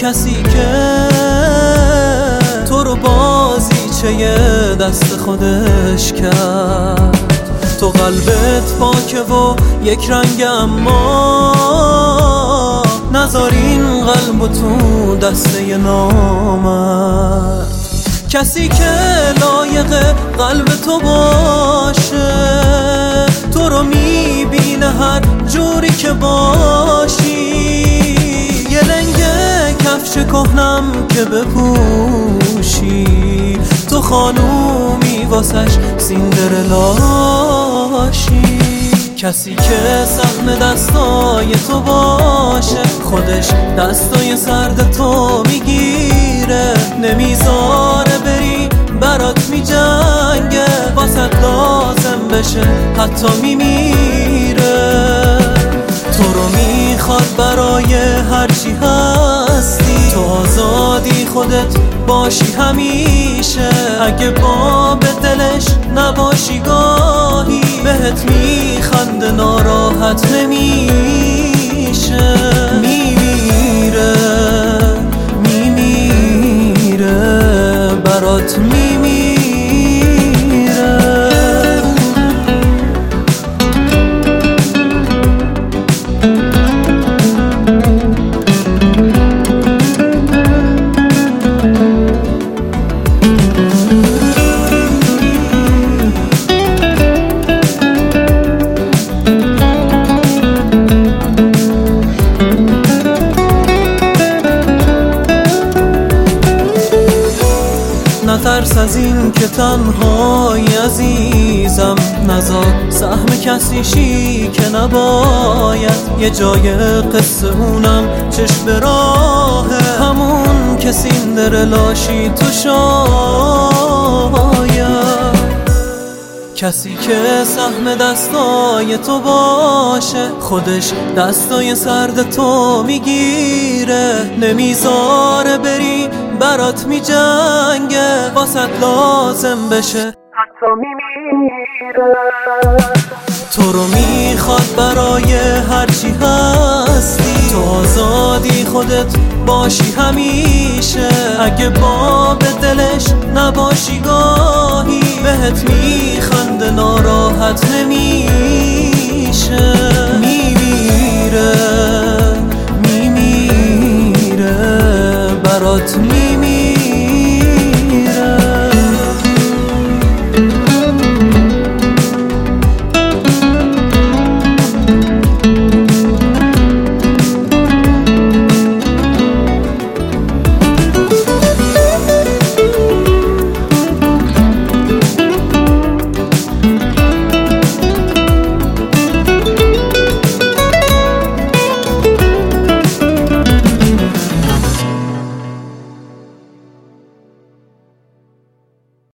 کسی که تو رو بازیچه دست خودش کرد. تو قلبت پاکه و یک رنگ، اما نذار این قلب تو دسته نامرد. کسی که لایق قلب تو باشه تو رو میبینه هر جوری که باشی. یه لنگ کفش کهنم که بپوشی، تو خانومی واسش سیندرلاشی. کسی که سهم دستای تو باشه خودش دستای سرد تو میگیره، نمیذاره بری برات میجنگه، واسه لازم بشه حتی میمیره. تو رو میخواد برای هرچی هستی، تو آزادی خودت باشی همیشه. اگه باب دلش نباشی گاهی بهت میخنده، ناراحت نمیشه. میمیره برات میمیره. نترس از این که تنهای عزیزم، نذار سهم کسی شی که نباید. یه جای قصه اونم چشم به راهه، همون که سیندرلاشی تو شاید. کسی که سهم دستای تو باشه خودش دستای سرد تو میگیره، نمیذاره بری برات میجنگه، واسه لازم بشه حتی میمیره. تو رو میخواد برای هرچی هستی، تو آزادی خودت باشی همیشه. اگه باب دلش نباشی گاهی بهت میخنده، ناراحت نمیشه. میمیره برات